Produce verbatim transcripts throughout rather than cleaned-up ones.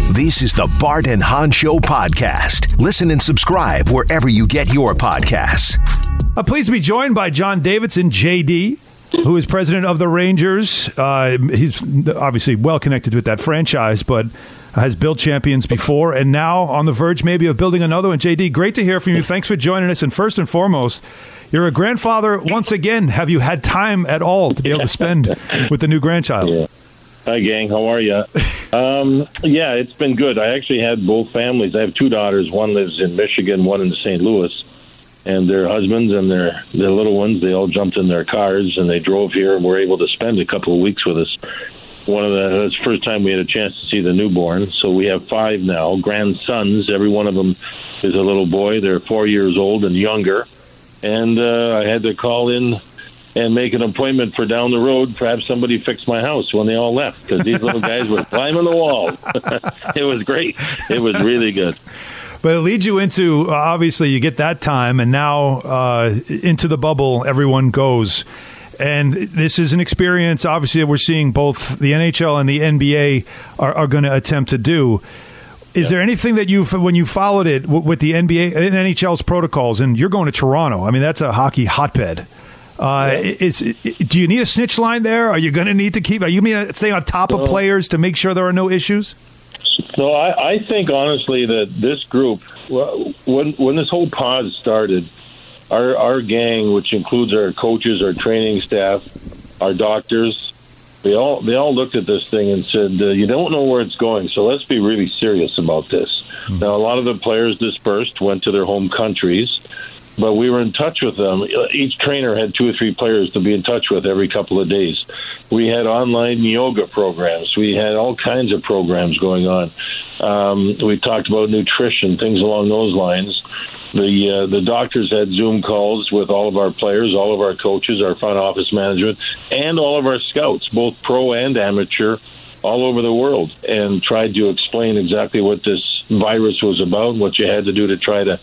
This is the Bart and Hahn Show podcast. Listen and subscribe wherever you get your podcasts. I'm pleased to be joined by John Davidson, J D, who is president of the Rangers. Uh, he's obviously well connected with that franchise, but has built champions before and now on the verge maybe of building another one. J D, great to hear from you. Thanks for joining us. And first and foremost, you're a grandfather once again. Have you had time at all to be able to spend with the new grandchild? Yeah. Hi, gang. How are you? Um, yeah, it's been good. I actually had both families. I have two daughters. One lives in Michigan, one in Saint Louis. And their husbands and their, their little ones, they all jumped in their cars and they drove here and were able to spend a couple of weeks with us. One of the, that's the first time we had a chance to see the newborn. So we have five now, grandsons. Every one of them is a little boy. They're four years old and younger. And uh, I had to call in and make an appointment for down the road. Perhaps somebody fixed my house when they all left because these little guys were climbing the wall. It was great. It was really good. But it leads you into, uh, obviously, you get that time, and now uh, into the bubble everyone goes. And this is an experience, obviously, that we're seeing both the N H L and the N B A are, are going to attempt to do. Is yeah. there anything that you, when you followed it with the N B A and N H L's protocols, and you're going to Toronto, I mean, that's a hockey hotbed. Uh, yeah. is, do you need a snitch line there? Are you going to need to keep, are you mean stay on top of players to make sure there are no issues? So I, I think, honestly, that this group, when when this whole pause started, our our gang, which includes our coaches, our training staff, our doctors, they all they all looked at this thing and said, uh, you don't know where it's going, so let's be really serious about this. Mm-hmm. Now, a lot of the players dispersed, went to their home countries, but we were in touch with them. Each trainer had two or three players to be in touch with every couple of days. We had online yoga programs. We had all kinds of programs going on. Um, we talked about nutrition, things along those lines. The uh, the doctors had Zoom calls with all of our players, all of our coaches, our front office management, and all of our scouts, both pro and amateur, all over the world, and tried to explain exactly what this virus was about, what you had to do to try to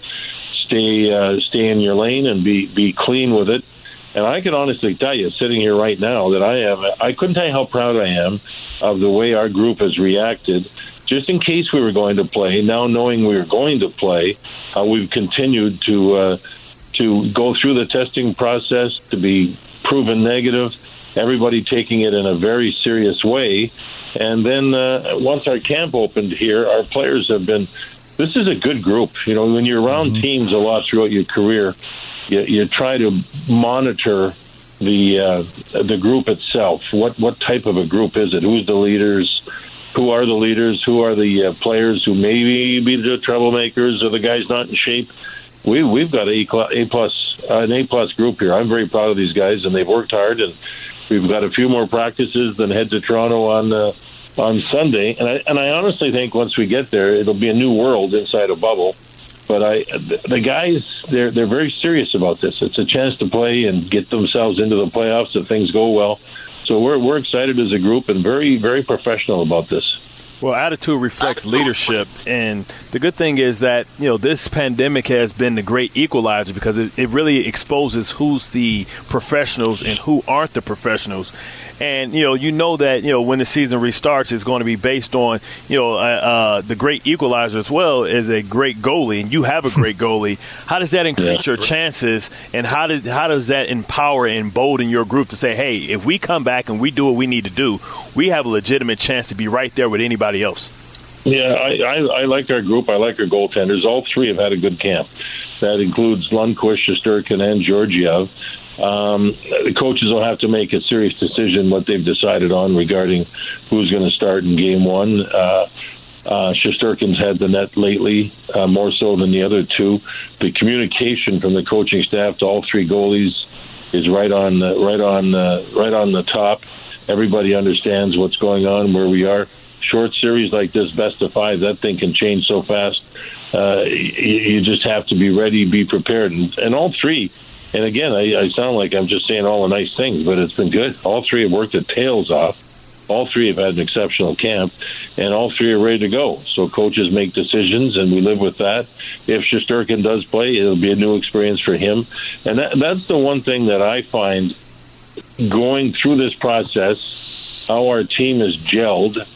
stay uh, stay in your lane and be, be clean with it. And I can honestly tell you, sitting here right now, that I am, I couldn't tell you how proud I am of the way our group has reacted. Just in case we were going to play, now knowing we were going to play, uh, we've continued to uh, to go through the testing process, to be proven negative, everybody taking it in a very serious way. And then uh, once our camp opened here, our players have been, this is a good group. You know, when you're around mm-hmm. teams a lot throughout your career, you, you try to monitor the uh, the group itself. What what type of a group is it? Who's the leaders? Who are the leaders? Who are the uh, players who maybe be the troublemakers or the guys not in shape? We we've got a A plus uh, an A plus group here. I'm very proud of these guys, and they've worked hard. And we've got a few more practices than head to Toronto on uh, on Sunday. And I and I honestly think once we get there, it'll be a new world inside a bubble. But I the guys they're they're very serious about this. It's a chance to play and get themselves into the playoffs if things go well. So we're we're excited as a group and very, very professional about this. Well, attitude reflects leadership, and the good thing is that, you know, this pandemic has been the great equalizer because it, it really exposes who's the professionals and who aren't the professionals. And, you know, you know that, you know, when the season restarts, it's going to be based on, you know, uh, uh, the great equalizer as well as a great goalie, and you have a great goalie. How does that increase your chances, and how does how does that empower and embolden your group to say, hey, if we come back and we do what we need to do, we have a legitimate chance to be right there with anybody else? Yeah, I, I, I like our group. I like our goaltenders. All three have had a good camp. That includes Lundqvist, Shesterkin, and Georgiev. Um, the coaches will have to make a serious decision what they've decided on regarding who's going to start in game one. Uh, uh, Shesterkin's had the net lately, uh, more so than the other two. The communication from the coaching staff to all three goalies is right on, uh, right on, uh, right on the top. Everybody understands what's going on, where we are. Short series like this, best of five, that thing can change so fast. Uh, you, you just have to be ready, be prepared, and, and all three. And again, I, I sound like I'm just saying all the nice things, but it's been good. All three have worked their tails off. All three have had an exceptional camp, and all three are ready to go. So coaches make decisions, and we live with that. If Shesterkin does play, it'll be a new experience for him. And that, that's the one thing that I find going through this process, how our team is gelled.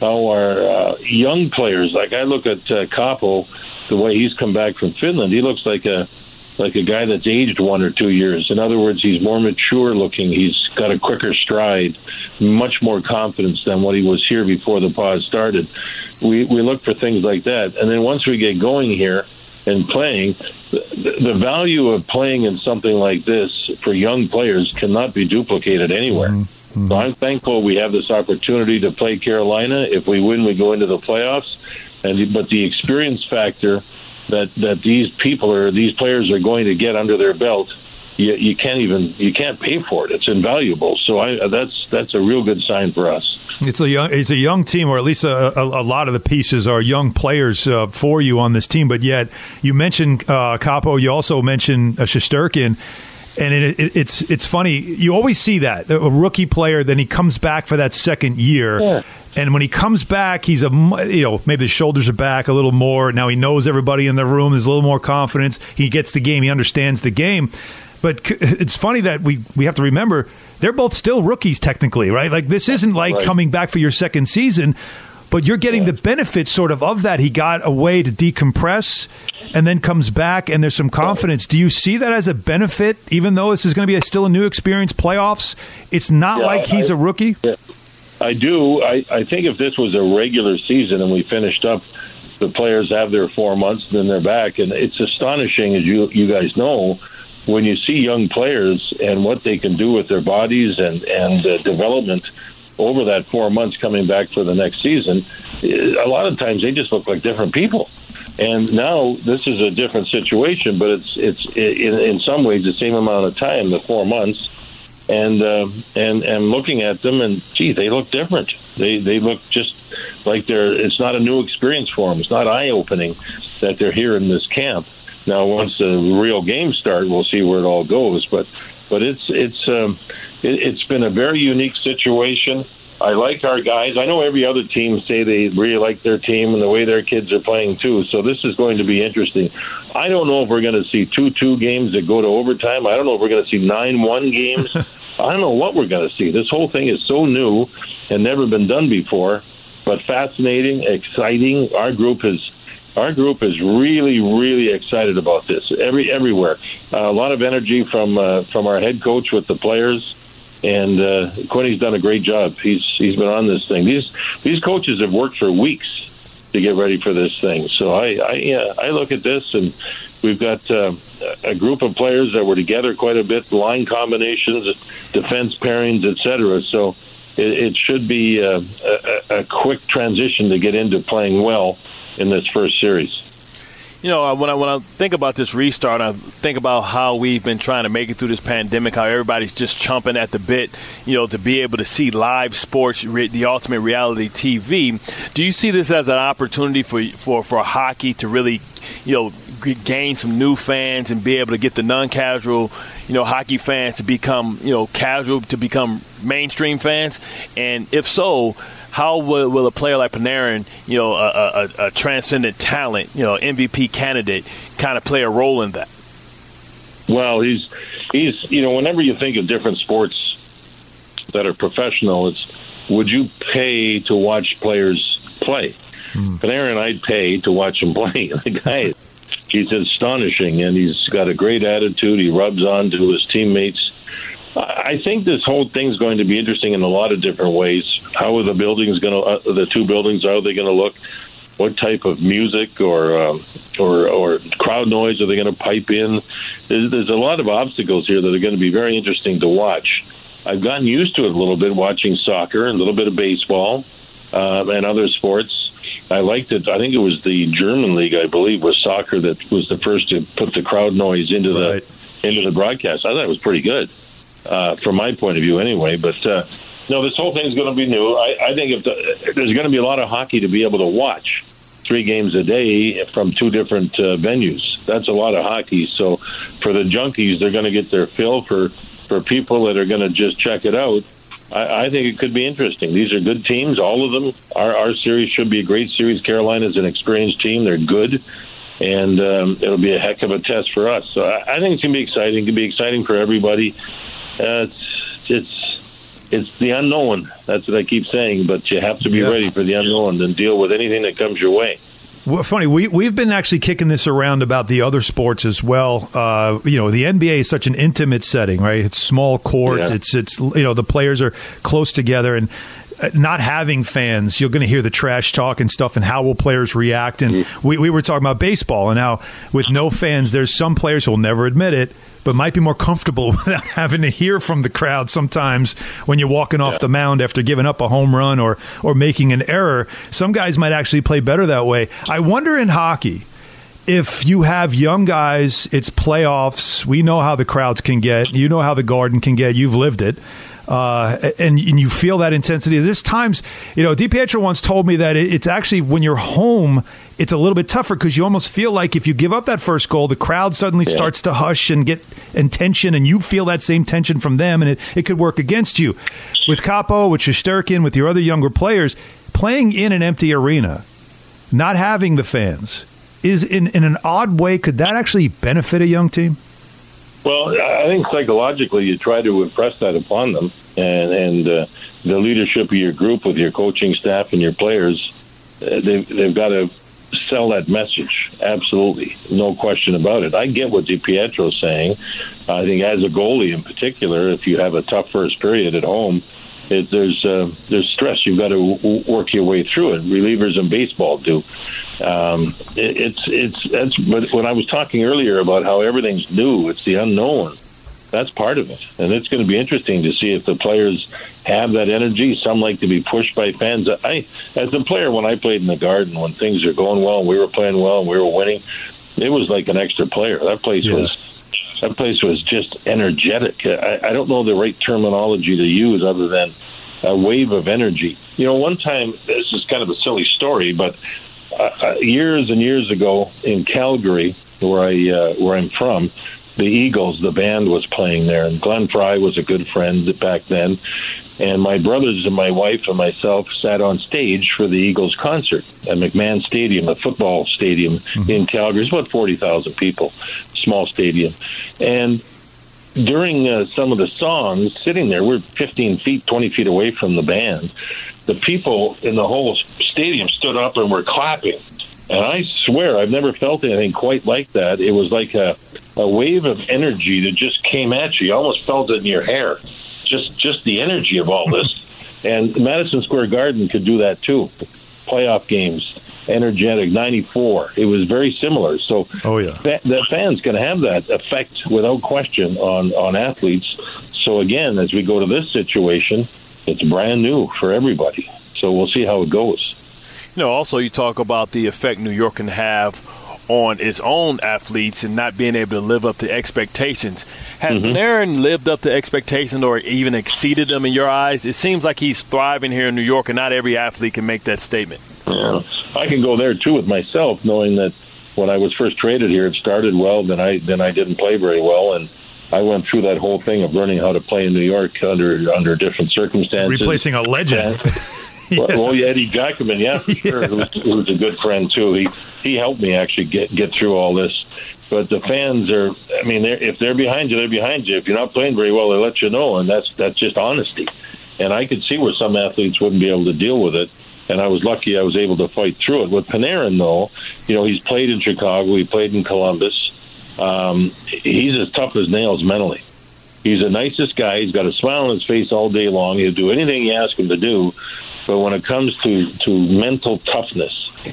how our uh, young players, like I look at uh, Capo, the way he's come back from Finland, he looks like a like a guy that's aged one or two years. In other words, he's more mature looking. He's got a quicker stride, much more confidence than what he was here before the pause started. We we look for things like that. And then once we get going here and playing, the, the value of playing in something like this for young players cannot be duplicated anywhere. Mm-hmm. So I'm thankful we have this opportunity to play Carolina. If we win, we go into the playoffs. And but the experience factor that that these people or these players are going to get under their belt, you, you can't even you can't pay for it. It's invaluable. So I, that's that's a real good sign for us. It's a young it's a young team, or at least a, a, a lot of the pieces are young players uh, for you on this team. But yet you mentioned uh, Capo, you also mentioned uh, Shesterkin. And it, it, it's it's funny. You always see that a rookie player, then he comes back for that second year, yeah. and when he comes back, he's a you know maybe the shoulders are back a little more. Now he knows everybody in the room. There's a little more confidence. He gets the game. He understands the game. But it's funny that we we have to remember they're both still rookies technically, right? Like this isn't like right. coming back for your second season. But you're getting the benefits sort of of that. He got a way to decompress and then comes back, and there's some confidence. Do you see that as a benefit, even though this is going to be a, still a new experience, playoffs? It's not yeah, like he's I, a rookie? Yeah, I do. I, I think if this was a regular season and we finished up, the players have their four months, then they're back. And it's astonishing, as you, you guys know, when you see young players and what they can do with their bodies and, and uh, development over that four months coming back for the next season, a lot of times they just look like different people. And now this is a different situation, but it's it's in, in some ways the same amount of time, the four months. And uh, and and looking at them, and gee, they look different. They they look just like they're. It's not a new experience for them. It's not eye opening that they're here in this camp. Now, once the real games start, we'll see where it all goes. But but it's it's. Um, It's been a very unique situation. I like our guys. I know every other team say they really like their team and the way their kids are playing too. So this is going to be interesting. I don't know if we're going to see two two games that go to overtime. I don't know if we're going to see nine one games. I don't know what we're going to see. This whole thing is so new and never been done before, but fascinating, exciting. Our group is Our group is really, really excited about this. Every everywhere, uh, a lot of energy from uh, from our head coach with the players. And uh, Quinny's done a great job. He's he's been on this thing. These these coaches have worked for weeks to get ready for this thing. So I I, yeah, I look at this, and we've got uh, a group of players that were together quite a bit, line combinations, defense pairings, et cetera. So it, it should be uh, a, a quick transition to get into playing well in this first series. You know, when I when I think about this restart, I think about how we've been trying to make it through this pandemic, how everybody's just chomping at the bit, you know, to be able to see live sports, the ultimate reality T V. Do you see this as an opportunity for for, for hockey to really, you know, gain some new fans and be able to get the non-casual, you know, hockey fans to become, you know, casual, to become mainstream fans? And if so, how will, will a player like Panarin, you know, a, a, a transcendent talent, you know, M V P candidate, kind of play a role in that? Well, he's, he's, you know, whenever you think of different sports that are professional, it's, would you pay to watch players play? Mm. Panarin, I'd pay to watch him play. The guy, he's astonishing, and he's got a great attitude. He rubs on to his teammates. I think this whole thing's going to be interesting in a lot of different ways. How are the buildings going to, uh, the two buildings, how are they going to look? What type of music or um, or or crowd noise are they going to pipe in? There's, there's a lot of obstacles here that are going to be very interesting to watch. I've gotten used to it a little bit watching soccer, a little bit of baseball, uh, and other sports. I liked it. I think it was the German league, I believe, was soccer that was the first to put the crowd noise into right. the into the broadcast. I thought it was pretty good. Uh, from my point of view anyway. But, uh, no, this whole thing is going to be new. I, I think if the, there's going to be a lot of hockey to be able to watch three games a day from two different uh, venues. That's a lot of hockey. So for the junkies, they're going to get their fill. For, for people that are going to just check it out, I, I think it could be interesting. These are good teams, all of them. Our, our series should be a great series. Carolina's an experienced team. They're good. And um, it'll be a heck of a test for us. So I, I think it's going to be exciting. It can be exciting for everybody. Uh, it's it's it's the unknown. That's what I keep saying. But you have to be yeah. ready for the unknown and deal with anything that comes your way. Well, funny, we, we've been actually kicking this around about the other sports as well. Uh, you know, the N B A is such an intimate setting, right? It's small court. Yeah. It's, it's you know, the players are close together. And not having fans, you're going to hear the trash talk and stuff, and how will players react. And mm. we, we were talking about baseball, and how with no fans, there's some players who will never admit it, but might be more comfortable without having to hear from the crowd sometimes when you're walking off yeah. the mound after giving up a home run or or making an error. Some guys might actually play better that way. I wonder in hockey, if you have young guys, it's playoffs, we know how the crowds can get, you know how the Garden can get, you've lived it. Uh, and, and you feel that intensity. There's times, you know, DiPietro once told me that it, it's actually when you're home, it's a little bit tougher because you almost feel like if you give up that first goal, the crowd suddenly yeah. starts to hush and get in tension, and you feel that same tension from them, and it, it could work against you. With Capo, with Shesterkin, with your other younger players, playing in an empty arena, not having the fans, is in, in an odd way, could that actually benefit a young team? Well, I think psychologically you try to impress that upon them, and, and uh, the leadership of your group with your coaching staff and your players, uh, they've, they've got to sell that message. Absolutely. No question about it. I get what DiPietro's saying. I think as a goalie in particular, if you have a tough first period at home, it, there's uh, there's stress. You've got to w- work your way through it. Relievers in baseball do. Um, it, it's it's that's. But when I was talking earlier about how everything's new, it's the unknown. That's part of it, and it's going to be interesting to see if the players have that energy. Some like to be pushed by fans. I, as a player, when I played in the Garden, when things are going well, and we were playing well, and we were winning, it was like an extra player. That place yeah. was. That place was just energetic. I, I don't know the right terminology to use other than a wave of energy. You know, one time, this is kind of a silly story, but uh, years and years ago in Calgary, where I uh, where I'm from, the Eagles, the band was playing there, and Glenn Fry was a good friend back then. And my brothers and my wife and myself sat on stage for the Eagles concert at McMahon Stadium, a football stadium mm-hmm. in Calgary. It's about forty thousand people, small stadium. And during uh, some of the songs, sitting there, we're fifteen feet, twenty feet away from the band. The people in the whole stadium stood up and were clapping. And I swear, I've never felt anything quite like that. It was like a, a wave of energy that just came at you. You almost felt it in your hair. Just just the energy of all this. And Madison Square Garden could do that too. Playoff games, energetic, ninety-four. It was very similar. So oh, yeah. fa- the fans can have that effect without question on, on athletes. So again, as we go to this situation, it's brand new for everybody. So we'll see how it goes. You know, also you talk about the effect New York can have on its own athletes and not being able to live up to expectations. Has mm-hmm. Panarin lived up to expectations or even exceeded them in your eyes? It seems like he's thriving here in New York, and not every athlete can make that statement. Yeah, I can go there too with myself, knowing that when I was first traded here, it started well, then I then I didn't play very well, and I went through that whole thing of learning how to play in New York under under different circumstances. Replacing a legend. Yeah. Well, well, Eddie Giacomin, yeah, for sure, yeah. who's, who's a good friend too. He he helped me actually get get through all this. But the fans are, I mean, they're, if they're behind you, they're behind you. If you're not playing very well, they let you know, and that's that's just honesty. And I could see where some athletes wouldn't be able to deal with it, and I was lucky I was able to fight through it. With Panarin, though, you know, he's played in Chicago, he played in Columbus. Um, he's as tough as nails mentally. He's the nicest guy. He's got a smile on his face all day long. He'll do anything you ask him to do. But when it comes to, to mental toughness, uh,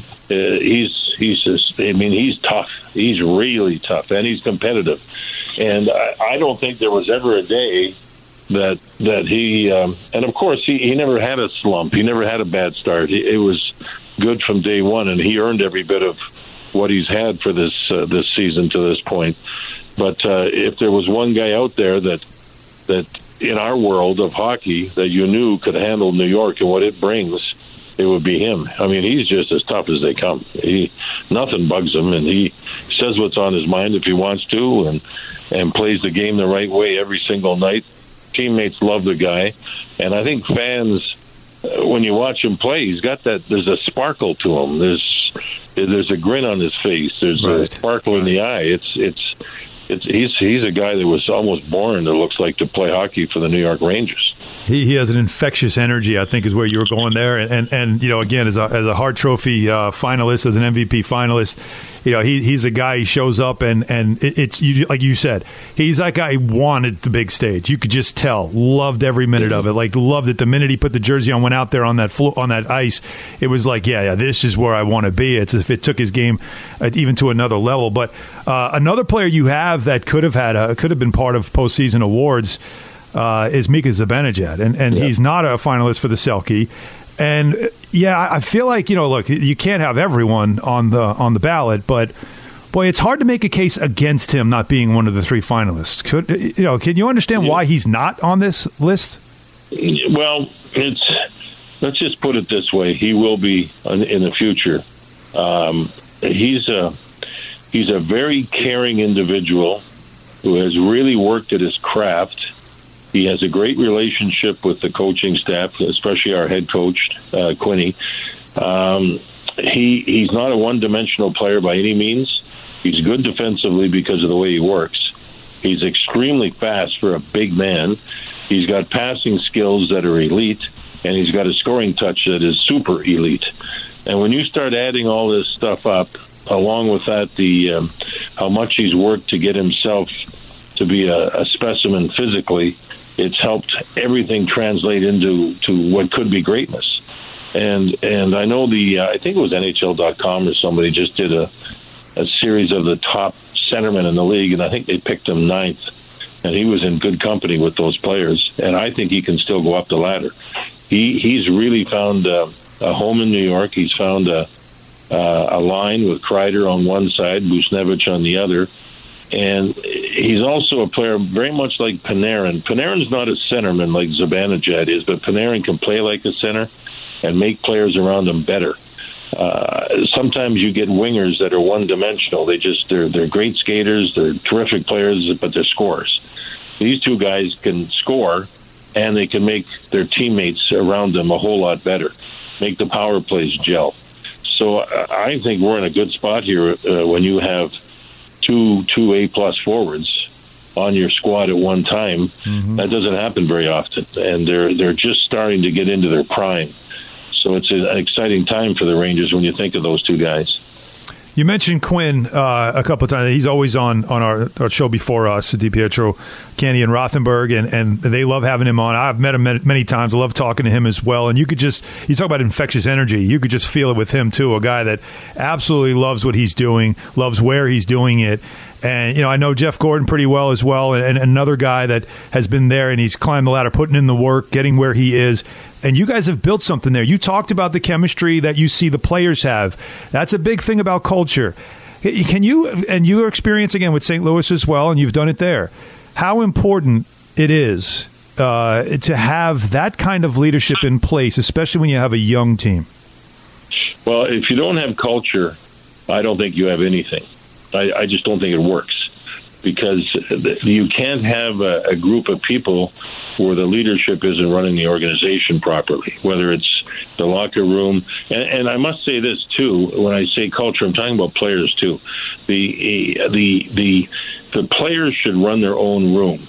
he's he's just, I mean, he's tough. He's really tough, and he's competitive. And I, I don't think there was ever a day that that he, um, and of course, he, he never had a slump. He never had a bad start. He, it was good from day one, and he earned every bit of what he's had for this uh, this season to this point. But uh, if there was one guy out there that that in our world of hockey that you knew could handle New York and what it brings, it would be him. I mean, he's just as tough as they come. He nothing bugs him, and he says what's on his mind if he wants to, and and plays the game the right way every single night. Teammates love the guy, and I think fans, when you watch him play, he's got that. There's a sparkle to him. There's there's a grin on his face. There's right. a sparkle in the eye. It's it's. it's he's he's a guy that was almost born, it looks like, to play hockey for the New York Rangers. He, he has an infectious energy, I think, is where you were going there. And, and, and you know, again, as a, as a Hart Trophy uh, finalist, as an M V P finalist, you know, he he's a guy, he shows up, and, and it, it's, you, like you said, he's that guy who wanted the big stage. You could just tell. Loved every minute of it. Like, loved it. The minute he put the jersey on, went out there on that floor, on that ice, it was like, yeah, yeah, this is where I want to be. It's as if it took his game uh, even to another level. But uh, another player you have that could have had a, could have been part of postseason awards uh, is Mika Zibanejad, and and yeah. he's not a finalist for the Selke. And yeah, I feel like, you know, look, you can't have everyone on the on the ballot, but boy, it's hard to make a case against him not being one of the three finalists. Could you know? Can you understand why he's not on this list? Well, it's let's just put it this way: he will be in the future. Um, he's a he's a very caring individual who has really worked at his craft. He has a great relationship with the coaching staff, especially our head coach, uh, Quinny. Um, he he's not a one-dimensional player by any means. He's good defensively because of the way he works. He's extremely fast for a big man. He's got passing skills that are elite, and he's got a scoring touch that is super elite. And when you start adding all this stuff up, along with that, the um, how much he's worked to get himself to be a, a specimen physically, it's helped everything translate into to what could be greatness. And and I know the uh, I think it was N H L dot com or somebody just did a, a series of the top centermen in the league, and I think they picked him ninth. And he was in good company with those players. And I think he can still go up the ladder. He he's really found uh, a home in New York. He's found a uh, a line with Kreider on one side, Buchnevich on the other. And he's also a player very much like Panarin. Panarin's not a centerman like Zibanejad is, but Panarin can play like a center and make players around him better. Uh, sometimes you get wingers that are one-dimensional. They just they're they're great skaters, they're terrific players, but they're scorers. These two guys can score, and they can make their teammates around them a whole lot better, make the power plays gel. So uh, I think we're in a good spot here uh, when you have two two A-plus forwards on your squad at one time. Mm-hmm. That doesn't happen very often, and they're they're just starting to get into their prime. So it's an exciting time for the Rangers when you think of those two guys. You mentioned Quinn uh, a couple of times. He's always on, on our, our show before us, DiPietro, Canny, and Rothenberg, and, and they love having him on. I've met him many, many times. I love talking to him as well. And you could just, you talk about infectious energy. You could just feel it with him, too, a guy that absolutely loves what he's doing, loves where he's doing it. And, you know, I know Jeff Gordon pretty well as well, and, and another guy that has been there, and he's climbed the ladder, putting in the work, getting where he is. And you guys have built something there. You talked about the chemistry that you see the players have. That's a big thing about culture. Can you, and your experience, again, with Saint Louis as well, and you've done it there, how important it is uh, to have that kind of leadership in place, especially when you have a young team? Well, if you don't have culture, I don't think you have anything. I, I just don't think it works, because you can't have a, a group of people where the leadership isn't running the organization properly, whether it's the locker room. And, and I must say this, too, when I say culture, I'm talking about players, too. The the the the players should run their own room.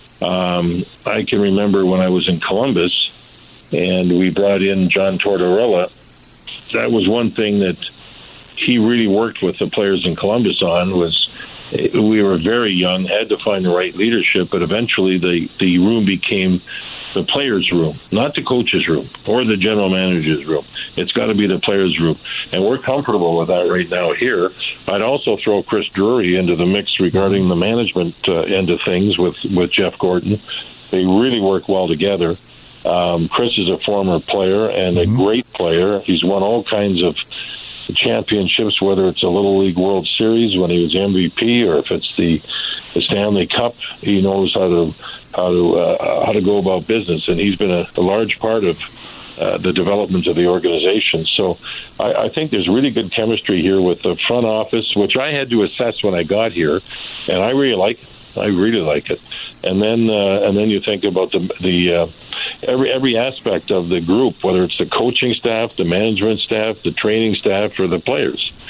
Um, I can remember when I was in Columbus and we brought in John Tortorella. That was one thing that he really worked with the players in Columbus on. Was we were very young, had to find the right leadership, but eventually the, the room became the players' room, not the coach's room or the general manager's room. It's got to be the players' room. And we're comfortable with that right now here. I'd also throw Chris Drury into the mix regarding the management uh, end of things with, with Jeff Gordon. They really work well together. Um, Chris is a former player and a great player. He's won all kinds of championships, whether it's a Little League World Series when he was M V P, or if it's the, the Stanley Cup. He knows how to how to uh, how to go about business, and he's been a, a large part of uh, the development of the organization. So I, I think there's really good chemistry here with the front office, which I had to assess when I got here, and I really like it. I really like it. And then uh, and then you think about the the uh, every every aspect of the group, whether it's the coaching staff, the management staff, the training staff, or the players.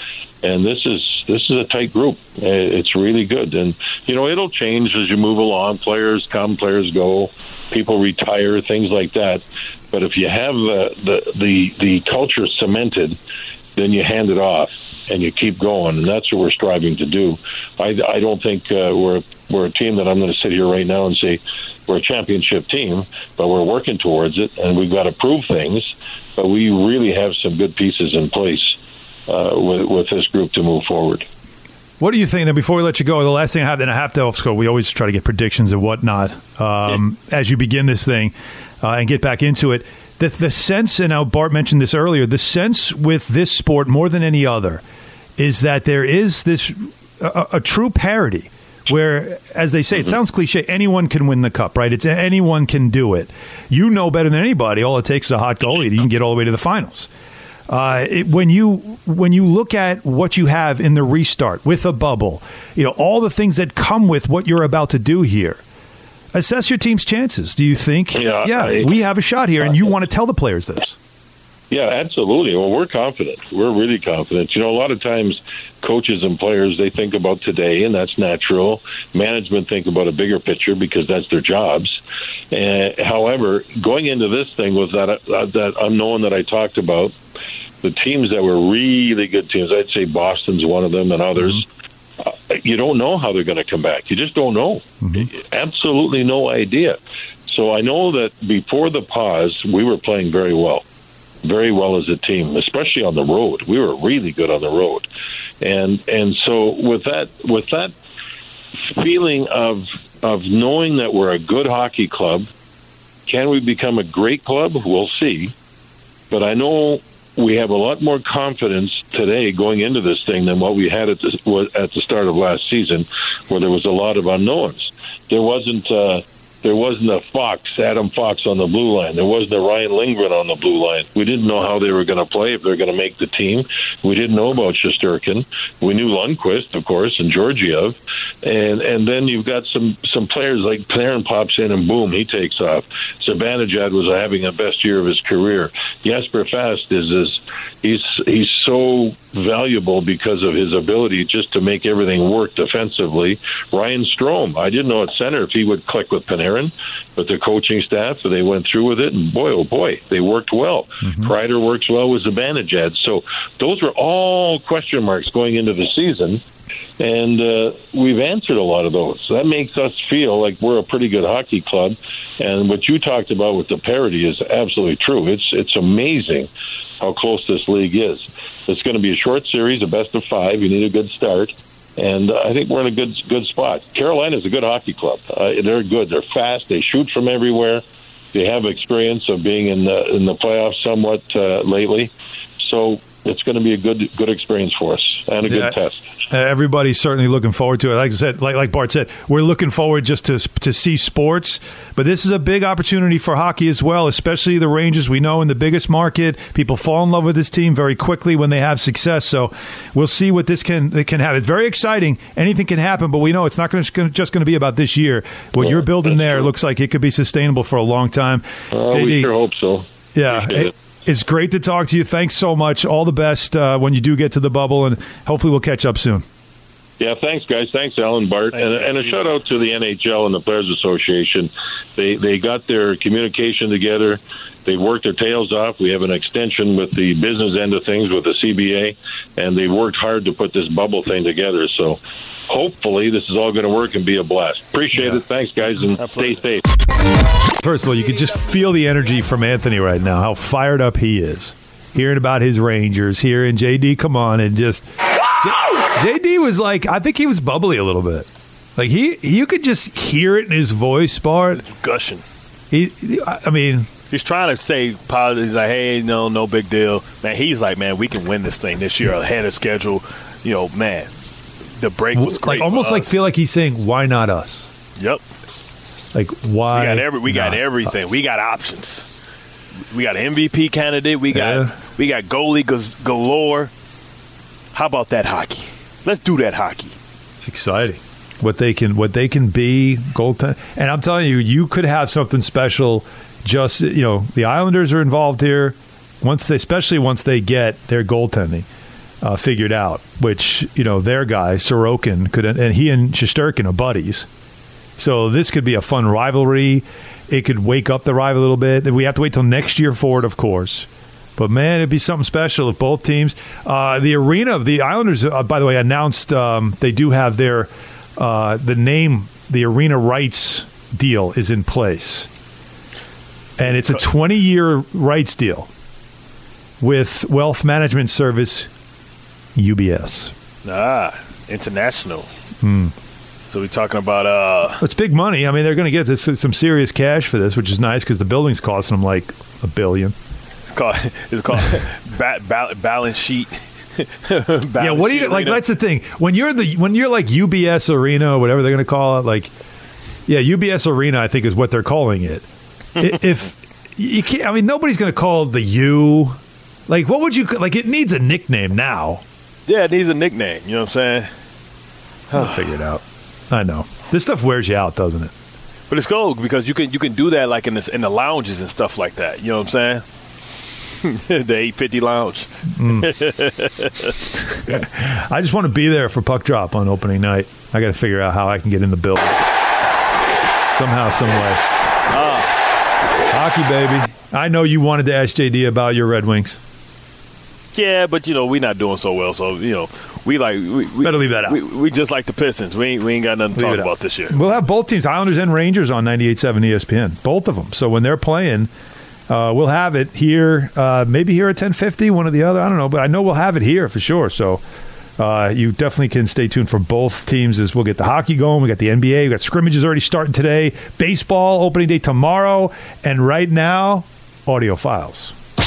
And this is this is a tight group. It's really good. And, you know, it'll change as you move along. Players come, players go, people retire, things like that. But if you have the the, the, the culture cemented, then you hand it off and you keep going. And that's what we're striving to do. I, I don't think uh, we're, we're a team that I'm going to sit here right now and say we're a championship team, but we're working towards it, and we've got to prove things. But we really have some good pieces in place Uh, with, with this group to move forward. What do you think? Now, before we let you go, the last thing I have, then I have to go. We always try to get predictions and whatnot um, yeah. as you begin this thing uh, and get back into it. The, the sense, and now Bart mentioned this earlier, the sense with this sport more than any other is that there is this a, a true parity where, as they say, mm-hmm. it sounds cliche, anyone can win the cup, right? It's anyone can do it. You know better than anybody. All it takes is a hot goalie. You can get all the way to the finals. Uh, it, when you when you look at what you have in the restart with a bubble, you know, all the things that come with what you're about to do here, assess your team's chances. Do you think, yeah, yeah I, we have a shot here, and you want to tell the players this? Yeah, absolutely. Well, we're confident. We're really confident. You know, a lot of times coaches and players, they think about today, and that's natural. Management think about a bigger picture because that's their jobs. Uh, however, going into this thing with that, uh, that unknown that I talked about, the teams that were really good teams, I'd say Boston's one of them and others, mm-hmm. uh, you don't know how they're going to come back. You just don't know. Mm-hmm. Absolutely no idea. So I know that before the pause, we were playing very well. Very well as a team, especially on the road. We were really good on the road, and and so with that with that feeling of of knowing that we're a good hockey club, can we become a great club? We'll see. But I know we have a lot more confidence today going into this thing than what we had at the at the start of last season, where there was a lot of unknowns. There wasn't. Uh, There wasn't a Fox, Adam Fox on the blue line. There wasn't a Ryan Lindgren on the blue line. We didn't know how they were going to play, if they're going to make the team. We didn't know about Shesterkin. We knew Lundqvist, of course, and Georgiev. And and then you've got some, some players like Panarin pops in and boom, he takes off. Zibanejad was having the best year of his career. Jesper Fast is, is he's he's so valuable because of his ability just to make everything work defensively. Ryan Strome, I didn't know at center if he would click with Panarin. But the coaching staff, they went through with it, and boy, oh boy, they worked well. Mm-hmm. Kreider works well with Zibanejad. So those were all question marks going into the season, and uh, we've answered a lot of those. So that makes us feel like we're a pretty good hockey club. And what you talked about with the parity is absolutely true. It's it's amazing how close this league is. It's going to be a short series, a best of five. You need a good start. And I think we're in a good good spot. Carolina's a good hockey club. Uh, they're good. They're fast. They shoot from everywhere. They have experience of being in the in the playoffs somewhat uh, lately. So it's going to be a good good experience for us and a yeah, good test. Everybody's certainly looking forward to it. Like I said, like like Bart said, we're looking forward just to to see sports. But this is a big opportunity for hockey as well, especially the Rangers. We know in the biggest market, people fall in love with this team very quickly when they have success. So we'll see what this can it can have. It's very exciting. Anything can happen, but we know it's not going to just going to be about this year. What yeah, you're building there true. Looks like it could be sustainable for a long time. Uh, J D, we sure hope so. Yeah. It, It's great to talk to you. Thanks so much. All the best uh, when you do get to the bubble, and hopefully we'll catch up soon. Yeah, thanks, guys. Thanks, Alan, Bart. Thanks, and, and a shout-out to the N H L and the Players Association. They they got their communication together. They worked their tails off. We have an extension with the business end of things with the C B A, and they worked hard to put this bubble thing together. So hopefully this is all going to work and be a blast. Appreciate yeah. it. Thanks, guys, and stay safe. First of all, you can just feel the energy from Anthony right now, how fired up he is. Hearing about his Rangers, hearing J D come on and just... J D was like, I think he was bubbly a little bit. Like, he, you could just hear it in his voice, Bart. Gushing. He, I mean... He's trying to say positive. He's like, hey, no, no big deal. Man, he's like, man, we can win this thing this year ahead of schedule. You know, man, the break was great. Like, almost like feel like he's saying, why not us? Yep. Like, why? We got every. We got everything. Us? We got options. We got an M V P candidate. We got yeah. we got goalie galore. How about that hockey? Let's do that hockey. It's exciting. What they can what they can be, goaltender. And I'm telling you, you could have something special. Just, you know, the Islanders are involved here. Once they, especially once they get their goaltending. uh, figured out, which, you know, their guy, Sorokin, could, and he and Shesterkin are buddies. So this could be a fun rivalry. It could wake up the rival a little bit. We have to wait till next year for it, of course. But, man, it'd be something special if both teams. Uh, the arena of the Islanders, uh, by the way, announced um, they do have their uh, the name, the arena rights deal is in place. And it's a twenty-year rights deal with wealth management service U B S. Ah, international. Hmm. So we're talking about uh, it's big money. I mean, they're going to get this, some serious cash for this, which is nice because the building's costing them like a billion. It's called it's called ba- ba- balance sheet. balance yeah, what do you like? That's the thing. When you're the when you're like U B S Arena or whatever they're going to call it, like yeah, U B S Arena, I think is what they're calling it. If you can't, I mean, nobody's going to call it the U. Like, what would you like? It needs a nickname now. Yeah, it needs a nickname. You know what I'm saying? I'll figure it out. I know this stuff wears you out, doesn't it? But it's cool because you can you can do that like in the in the lounges and stuff like that. You know what I'm saying? The eight fifty lounge. Mm. I just want to be there for puck drop on opening night. I got to figure out how I can get in the building somehow, some way. Ah, hockey, baby. I know you wanted to ask J D about your Red Wings. Yeah, but you know we're not doing so well, so you know we like we, we better leave that out. We, we just like the Pistons. We ain't we ain't got nothing to leave talk about this year. We'll have both teams, Islanders and Rangers, on ninety-eight point seven E S P N. Both of them. So when they're playing. Uh, we'll have it here, uh, maybe here at ten fifty, one or the other. I don't know, but I know we'll have it here for sure. So uh, you definitely can stay tuned for both teams as we'll get the hockey going. We got the N B A. We got scrimmages already starting today. Baseball opening day tomorrow. And right now, audio files.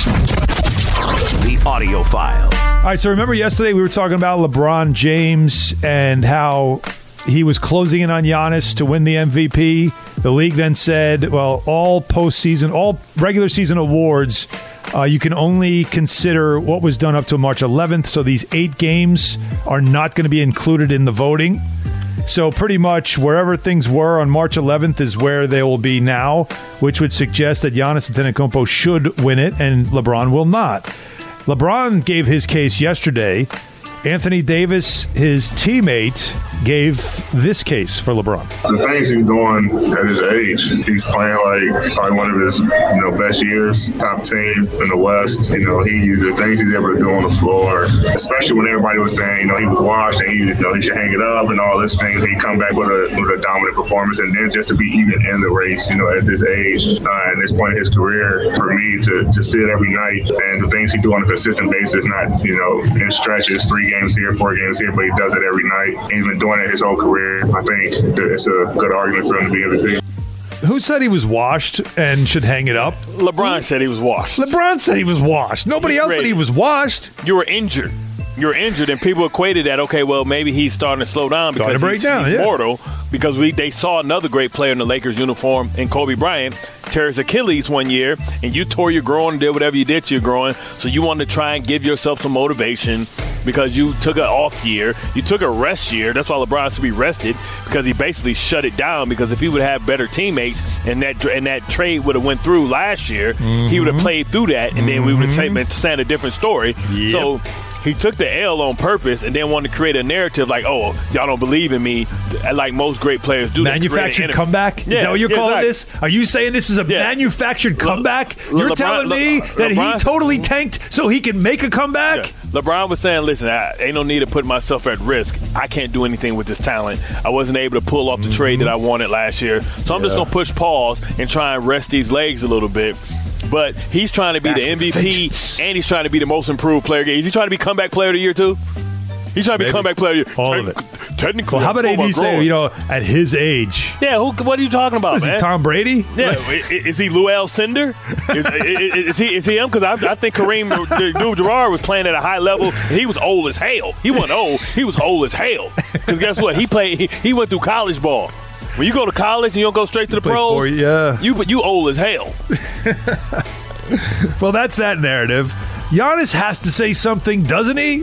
The audio file. All right, so remember yesterday we were talking about LeBron James and how he was closing in on Giannis to win the M V P. The league then said, well, all postseason, all regular season awards, uh, you can only consider what was done up to March eleventh. So these eight games are not going to be included in the voting. So pretty much wherever things were on March eleventh is where they will be now, which would suggest that Giannis Antetokounmpo should win it and LeBron will not. LeBron gave his case yesterday. Anthony Davis, his teammate, gave this case for LeBron. The things he's doing at his age, he's playing like probably one of his you know best years, top team in the West. You know, he the things he's able to do on the floor, especially when everybody was saying you know he was washed and he you know he should hang it up and all this things. He come back with a with a dominant performance, and then just to be even in the race, you know, at this age, uh, at this point in his career, for me to to see it every night and the things he do on a consistent basis, not you know in stretches, three games here, four games here, but he does it every night. And he's been doing it his whole career. I think that it's a good argument for him to be M V P. Who said he was washed and should hang it up? LeBron said he was washed. LeBron said he was washed. Nobody else Ready. said he was washed. You were injured. You were injured, and people equated that, okay, well, maybe he's starting to slow down because to break he's, down, he's yeah. mortal. Because we they saw another great player in the Lakers uniform in Kobe Bryant tear his Achilles one year, and you tore your groin and did whatever you did to your groin. So you wanted to try and give yourself some motivation because you took an off year. You took a rest year. That's why LeBron should be rested, because he basically shut it down. Because if he would have better teammates and that and that trade would have went through last year, mm-hmm. he would have played through that, and then mm-hmm. we would have been saying a different story. Yep. So he took the L on purpose and then wanted to create a narrative like, oh, y'all don't believe in me, like most great players do. Manufactured comeback? Is yeah, that what you're yeah, calling exactly. this? Are you saying this is a yeah. manufactured comeback? Le- you're LeBron, telling Le- me Le- that LeBron, he totally tanked so he can make a comeback? Yeah. LeBron was saying, listen, I ain't no need to put myself at risk. I can't do anything with this talent. I wasn't able to pull off the mm-hmm. trade that I wanted last year. So I'm yeah. just going to push pause and try and rest these legs a little bit. But he's trying to be Back the M V P, and he's trying to be the most improved player. Is he trying to be comeback player of the year, too? He's trying to be Maybe. comeback player of the year. All Te- of it. Technically, well, how about A B say, you know, at his age? Yeah, who, what are you talking about, is man? Is he Tom Brady? Yeah, is, is he Lou Alcindor? Is, is, is he is he him? Because I, I think Kareem Abdul-Jabbar was playing at a high level. And he was old as hell. He wasn't old. He was old as hell. Because guess what? He played. He, he went through college ball. When you go to college and you don't go straight to the pros, four, yeah. you you old as hell. Well, that's that narrative. Giannis has to say something, doesn't he?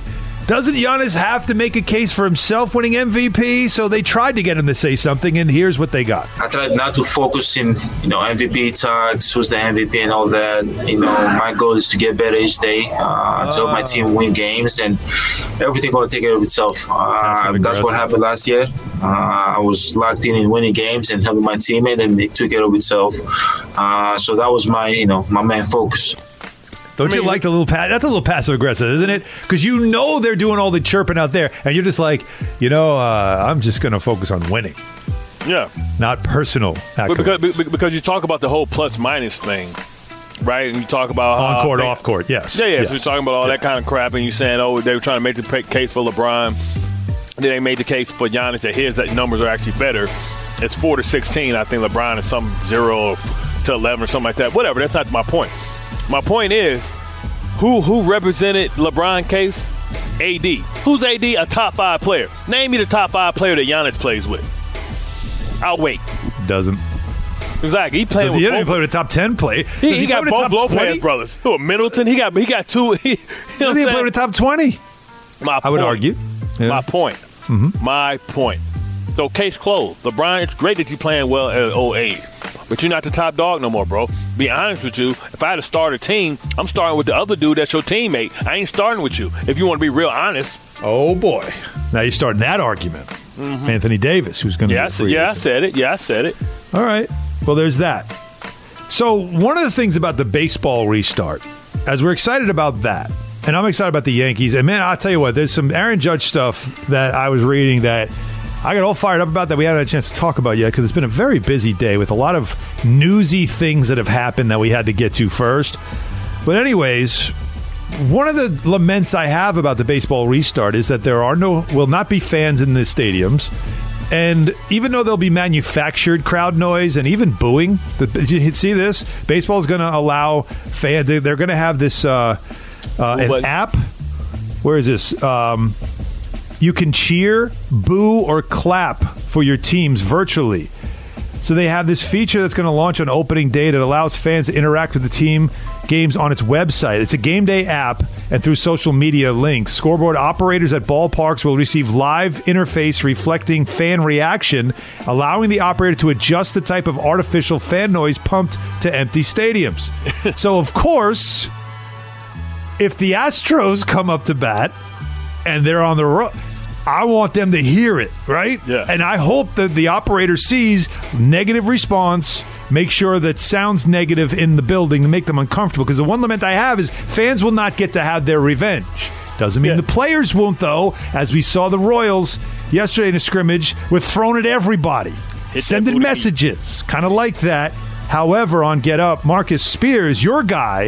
Doesn't Giannis have to make a case for himself winning M V P? So they tried to get him to say something, and here's what they got. I tried not to focus in, you know, M V P talks, who's the M V P and all that. You know, my goal is to get better each day, uh, to help my team win games, and everything going to take care of itself. Uh, that's what happened last year. Uh, I was locked in in winning games and helping my teammate, and it took care of itself. Uh, so that was my, you know, my main focus. Don't I mean, you like the little pa- that's a little passive aggressive, isn't it? Because you know they're doing all the chirping out there, and you're just like, you know, uh, I'm just going to focus on winning. Yeah, not personal. But because, because you talk about the whole plus minus thing, right? And you talk about on how, court, they, off court, yes. Yeah, yeah. Yes. So you're talking about all yeah. that kind of crap, and you're saying, oh, they were trying to make the case for LeBron. Then they made the case for Giannis that his numbers are actually better. It's four to sixteen. I think LeBron is some zero to eleven or something like that. Whatever. That's not my point. My point is. Who who represented LeBron case? A D. Who's A D? A top five player. Name me the top five player that Giannis plays with. I'll wait. Doesn't. Exactly. He played with. He didn't both. even play with a top ten play. He, he, he got both Lopez twenty? Brothers. Who? Middleton. He got he got two. He, you know he played with a top twenty. My I would point. argue. Yeah. My point. Mm-hmm. My point. So case closed. LeBron, it's great that you're playing well at old age. But you're not the top dog no more, bro. Be honest with you. If I had to start a team, I'm starting with the other dude that's your teammate. I ain't starting with you. If you want to be real honest. Oh, boy. Now you're starting that argument. Mm-hmm. Anthony Davis, who's going to yeah, be free. Yeah, I said it. Yeah, I said it. All right. Well, there's that. So one of the things about the baseball restart, as we're excited about that, and I'm excited about the Yankees, and, man, I'll tell you what, there's some Aaron Judge stuff that I was reading that I got all fired up about that we haven't had a chance to talk about yet because it's been a very busy day with a lot of newsy things that have happened that we had to get to first. But anyways, one of the laments I have about the baseball restart is that there are no, will not be fans in the stadiums. And even though there'll be manufactured crowd noise and even booing, the, did you see this? Baseball is going to allow fans, they're going to have this uh, uh, an what? app. Where is this? Um You can cheer, boo, or clap for your teams virtually. So they have this feature that's going to launch on opening day that allows fans to interact with the team games on its website. It's a game day app and through social media links. Scoreboard operators at ballparks will receive live interface reflecting fan reaction, allowing the operator to adjust the type of artificial fan noise pumped to empty stadiums. So, of course, if the Astros come up to bat and they're on the road, I want them to hear it, right? Yeah. And I hope that the operator sees negative response, make sure that sounds negative in the building to make them uncomfortable. Because the one lament I have is fans will not get to have their revenge. Doesn't mean yeah. the players won't, though, as we saw the Royals yesterday in a scrimmage with throwing at everybody, Hit sending messages, kind of like that. However, on Get Up, Marcus Spears, your guy,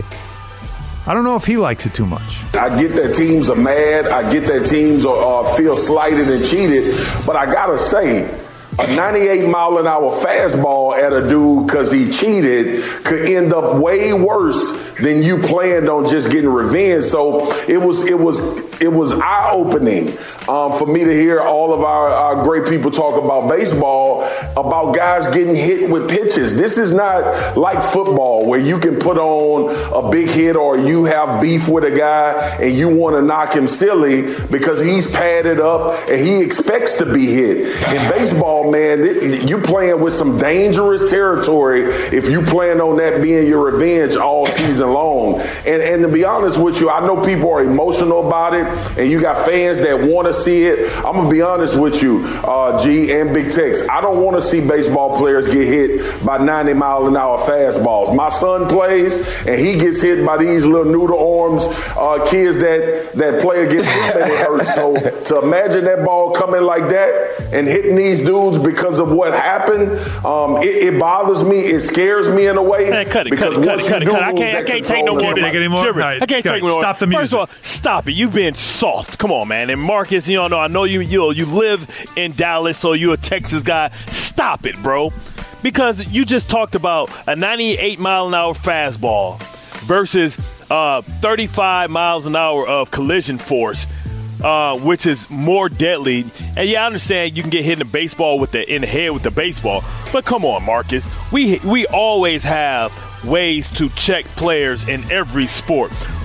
I don't know if he likes it too much. I get that teams are mad. I get that teams are, uh, feel slighted and cheated. But I got to say, a ninety-eight mile an hour fastball at a dude because he cheated could end up way worse than you planned on just getting revenge. So it was it was it was eye opening um, for me to hear all of our, our great people talk about baseball, about guys getting hit with pitches. This is not like football where you can put on a big hit or you have beef with a guy and you want to knock him silly because he's padded up and he expects to be hit. In baseball, man, you playing with some dangerous territory if you plan on that being your revenge all season long. And, and to be honest with you, I know people are emotional about it, and you got fans that want to see it. I'm going to be honest with you, uh, G and Big Tex. I don't want to see baseball players get hit by ninety mile an hour fastballs. My son plays, and he gets hit by these little noodle arms uh, kids that, that play against him and it hurts. So to imagine that ball coming like that and hitting these dudes because of what happened, um, it, it bothers me. It scares me in a way. Man, cut it, cut it, cut it, cut it, cut it. I can't, I can't take no more. Take anymore? Right, I can't take no more. Stop the music. First of all, stop it. You've been soft. Come on, man. And Marcus, you know, I know you, you, you live in Dallas, so you're a Texas guy. Stop it, bro. Because you just talked about a ninety-eight mile an hour fastball versus uh, thirty-five miles an hour of collision force. Uh, which is more deadly. And yeah, I understand you can get hit in the baseball with the in the head with the baseball, but come on, Marcus. We we always have ways to check players in every sport.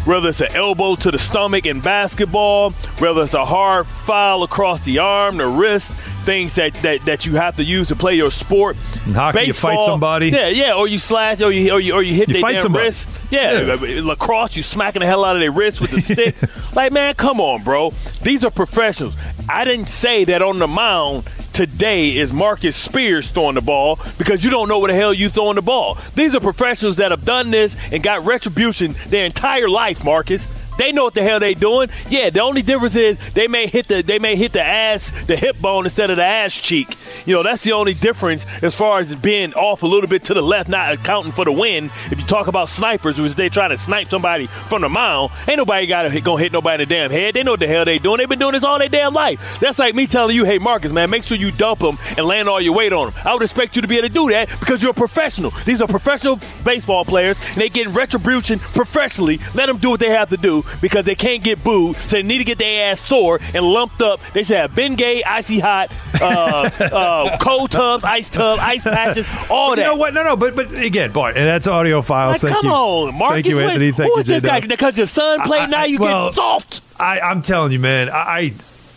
whether it's an elbow to the stomach in basketball, whether it's a hard foul across the arm, the wrist, things that, that, that you have to use to play your sport. In hockey, Baseball, you fight somebody. Yeah, yeah, or you slash, or you or you, or you hit You their fight damn somebody. wrist. Yeah, Yeah. lacrosse, you smacking the hell out of their wrist with the stick. Like, man, come on, bro. These are professionals. I didn't say that on the mound today is Marcus Spears throwing the ball because you don't know where the hell you throwing the ball. These are professionals that have done this and got retribution their entire life, Marcus. They know what the hell they doing. Yeah, the only difference is they may hit the they may hit the ass, the hip bone instead of the ass cheek. You know, that's the only difference as far as being off a little bit to the left, not accounting for the wind. If you talk about snipers, which they try to snipe somebody from the mound, ain't nobody got to gonna hit nobody in the damn head. They know what the hell they doing. They've been doing this all their damn life. That's like me telling you, hey, Marcus, man, make sure you dump them and land all your weight on them. I would expect you to be able to do that because you're a professional. These are professional baseball players, and they getting retribution professionally. Let them do what they have to do because they can't get booed, so they need to get their ass sore and lumped up. They should have Bengay, icy hot, uh, uh, cold tubs, ice tub, ice patches, all You that. know what? No, no, but but again, Bart, and that's audio files. Like, Thank come you. on, Marcus. Thank you, What- Anthony. Thank who you, is this J-Dub. guy? Because your son played, I- now you well, get soft. I, I'm telling you, man. I,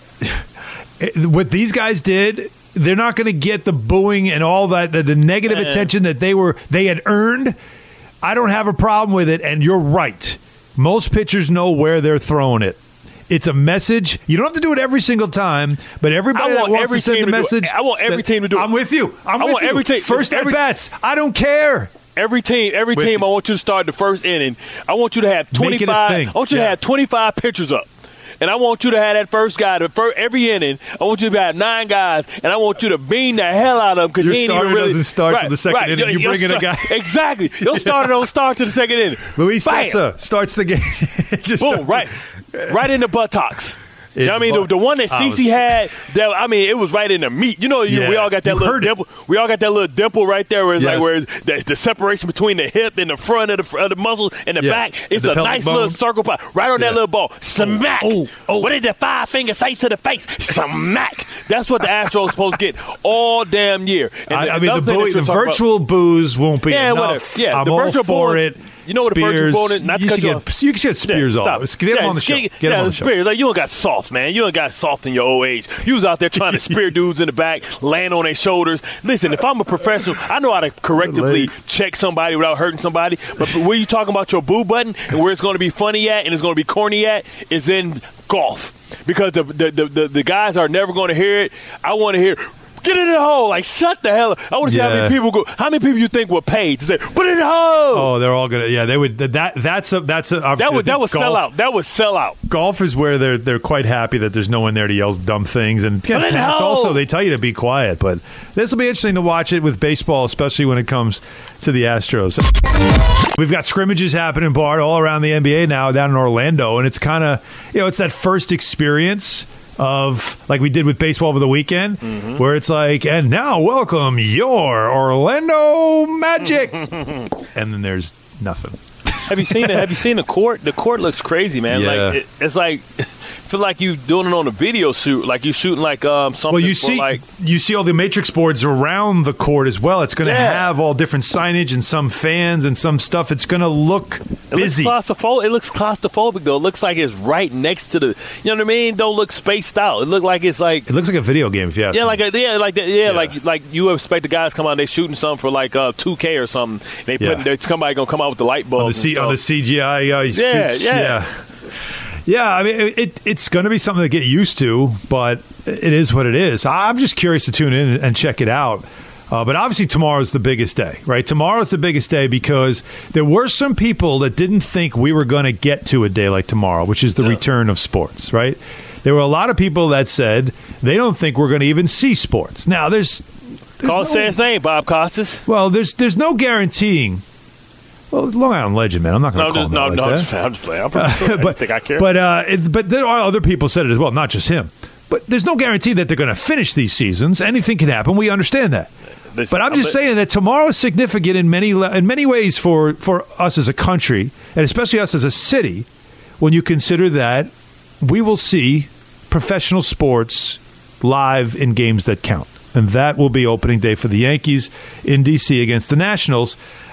I what these guys did, they're not going to get the booing and all that, the, the negative Man. attention that they were they had earned. I don't have a problem with it, and you're right. Most pitchers know where they're throwing it. It's a message. You don't have to do it every single time, but everybody I that want wants every to send team the to do it. message. I want every send- team to do it. I'm with you. I'm I with want you. every team- First every- at bats. I don't care. Every team, every With team, you. I want you to start the first inning. I want you to have Make it a twenty-five. thing. I want you Yeah. to have twenty-five pitchers up. And I want you to have that first guy, the first, every inning. I want you to have nine guys, and I want you to bean the hell out of them because Your he ain't starter even really doesn't start till the second inning. You Your bring in a star- guy. Exactly. Your starter don't start to the second inning. Luis Bam! Sosa starts the game. Just Boom, right, right in the buttocks. You know what I mean? The, the one that I was- Cece had, that I mean, it was right in the meat. You know, you, Yeah. we all got that You little heard it. dimple. We all got that little dimple right there where it's Yes. like where it's the, the separation between the hip and the front of the, fr- of the muscle and the Yeah. back. It's The a pelvic nice bone. little circle pop right on that Yeah. little ball. Smack. Oh, oh. What did the five finger say to the face? Smack. That's what the Astros supposed to get all damn year. And I, I mean, another the, thing boo- that you're the talking about- virtual booze won't be Yeah, enough. whatever. Yeah, I'm the all virtual for booing- it. You know what the virtual Spears, booing is? Not to you cut should you get, off. you should get Spears Yeah, off. stop. Let's get him Yeah, on the show. get- Get him yeah, on the the show. Spears. Like, you don't got soft, man. You don't got soft in your old age. You was out there trying to spear dudes in the back, land on their shoulders. Listen, if I'm a professional, I know how to correctively check somebody without hurting somebody. But where you talking about your boo button and where it's going to be funny at and it's going to be corny at is in golf. Because the the, the, the, the guys are never going to hear it. I want to hear, get in the hole. Like, shut the hell up. I want to see how Yeah. many people go. How many people you think would pay to say, put it in the hole? Oh, they're all gonna. Yeah, they would. That that's a that's a. that would that would sell out. That would sell out. Golf is where they're they're quite happy that there's no one there to yell dumb things, and yeah, Put it in the tennis hole. also they tell you to be quiet. But this will be interesting to watch it with baseball, especially when it comes to the Astros. We've got scrimmages happening, Bart, all around the N B A now down in Orlando, and it's kind of you know it's that first experience of like we did with baseball over the weekend, Mm-hmm. where it's like, and now welcome your Orlando Magic, and then there's nothing. Have you seen it? Have you seen the court? The court looks crazy, man. Yeah. Like it, it's like feel like you doing it on a video shoot, like you shooting like um something. Well, you for see, like you see all the matrix boards around the court as well. It's going to Yeah. have all different signage and some fans and some stuff. It's going to look it busy. looks claustrophobic. It looks claustrophobic though. It looks like it's right next to the. You know what I mean? Don't look spaced out. It look like it's like. It looks like a video game, if you ask Yeah, me. like a, yeah, like that. Yeah, Yeah. like like you expect the guys come out, they shooting something for like uh, two K or something. They put Yeah. they, somebody gonna come out with the light bulb on the C on the C G I. Uh, Yeah, shoots, yeah. yeah. Yeah, I mean, it, it, it's going to be something to get used to, but it is what it is. I'm just curious to tune in and check it out. Uh, but obviously, tomorrow's the biggest day, right? Tomorrow's the biggest day because there were some people that didn't think we were going to get to a day like tomorrow, which is the Yeah. return of sports, right? There were a lot of people that said they don't think we're going to even see sports. Now, there's, there's Call no- say his name, Bob Costas. well, there's there's no guaranteeing. Well, Long Island legend, man. I'm not going No, to call just, him no, that no, like I'm that. just, I'm just playing. I'm pretty sure. I but think I care. But uh, it, but there are other people said it as well, not just him. But there's no guarantee that they're going to finish these seasons. Anything can happen. We understand that. Listen, But I'm just li- saying that tomorrow is significant in many le- in many ways for for us as a country, and especially us as a city, when you consider that we will see professional sports live in games that count. And that will be opening day for the Yankees in D C against the Nationals.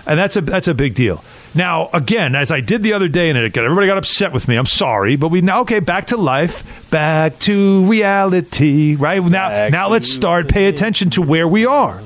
And that's a that's a big deal. Now, again, as I did the other day, and it got, everybody got upset with me. I'm sorry, but we now okay. Back to life, back to reality. Right now, Back now let's start. Pay attention to where we are,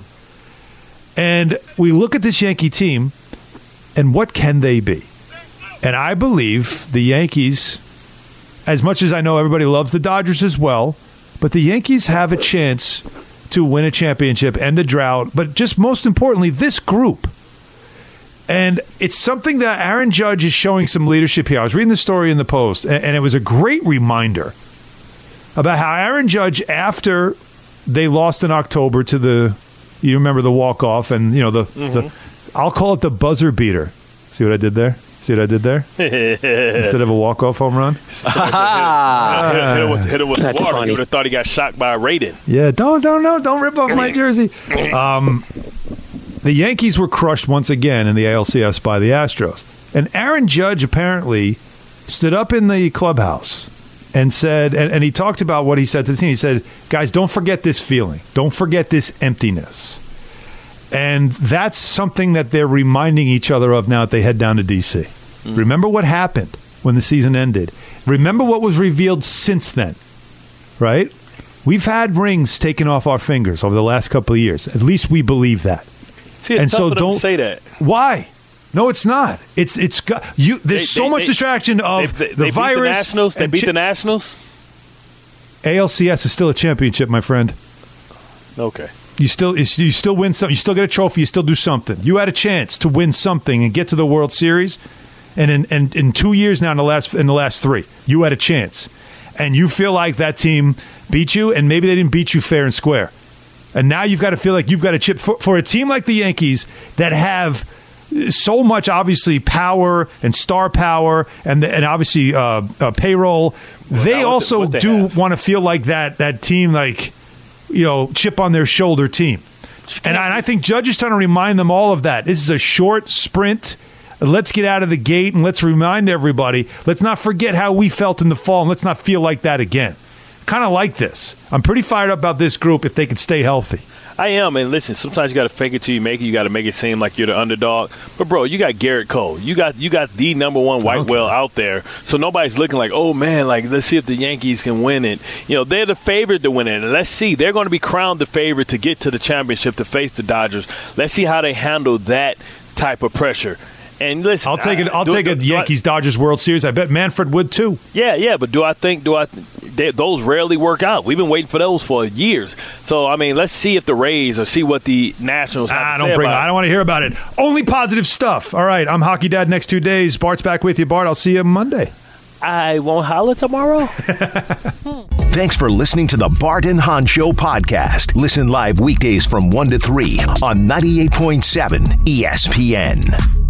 and we look at this Yankee team, and what can they be? And I believe the Yankees, as much as I know everybody loves the Dodgers as well, but the Yankees have a chance to win a championship, end a drought, but just most importantly, this group. And it's something that Aaron Judge is showing some leadership here. I was reading the story in the Post, and it was a great reminder about how Aaron Judge, after they lost in October to the, you remember the walk-off, and, you know, the, mm-hmm. the I'll call it the buzzer beater. See what I did there? See what I did there? Instead of a walk-off home run? hit, hit, hit, hit it with That's water. Funny. You would have thought he got shocked by a Raiden. Yeah, don't, don't, no, don't rip off my jersey. Um... The Yankees were crushed once again in the A L C S by the Astros. And Aaron Judge apparently stood up in the clubhouse and said, and, and he talked about what he said to the team. He said, guys, don't forget this feeling. Don't forget this emptiness. And that's something that they're reminding each other of now that they head down to D C. Mm. Remember what happened when the season ended. Remember what was revealed since then, right? We've had rings taken off our fingers over the last couple of years. At least we believe that. See, it's and tough so for them don't to say that. Why? No, it's not. It's it's got you. There's they, so they, much they, distraction of they, they, the they virus. Beat the Nationals. They beat chi- the Nationals. A L C S is still a championship, my friend. Okay. You still you still win something. You still get a trophy. You still do something. You had a chance to win something and get to the World Series, and in and in two years now in the last in the last three, you had a chance, and you feel like that team beat you, and maybe they didn't beat you fair and square. And now you've got to feel like you've got a chip for, for a team like the Yankees that have so much, obviously, power and star power and and obviously uh, uh, payroll. Well, they also they do want to feel like that that team, like, you know, chip on their shoulder team. And I, and I think Judge is trying to remind them all of that. This is a short sprint. Let's get out of the gate and let's remind everybody. Let's not forget how we felt in the fall, and let's not feel like that again. Kind of like this. I'm pretty fired up about this group if they can stay healthy. I am, and listen, sometimes you got to fake it till you make it. You got to make it seem like you're the underdog. But, bro, you got Garrett Cole. You got you got the number one white okay. whale out there. So nobody's looking like, oh, man, like, let's see if the Yankees can win it. You know, they're the favorite to win it. And let's see. They're going to be crowned the favorite to get to the championship to face the Dodgers. Let's see how they handle that type of pressure. And listen, I'll take it. I'll do, take a Yankees Dodgers World Series. I bet Manfred would too. Yeah, yeah. But do I think? Do I? They, those rarely work out. We've been waiting for those for years. So I mean, let's see if the Rays or see what the Nationals have ah, to don't say bring. about I don't want to hear about it. Only positive stuff. All right, I'm Hockey Dad. Next two days, Bart's back with you. Bart, I'll see you Monday. I won't holler tomorrow. Thanks for listening to the Bart and Hahn Show podcast. Listen live weekdays from one to three on ninety-eight point seven E S P N.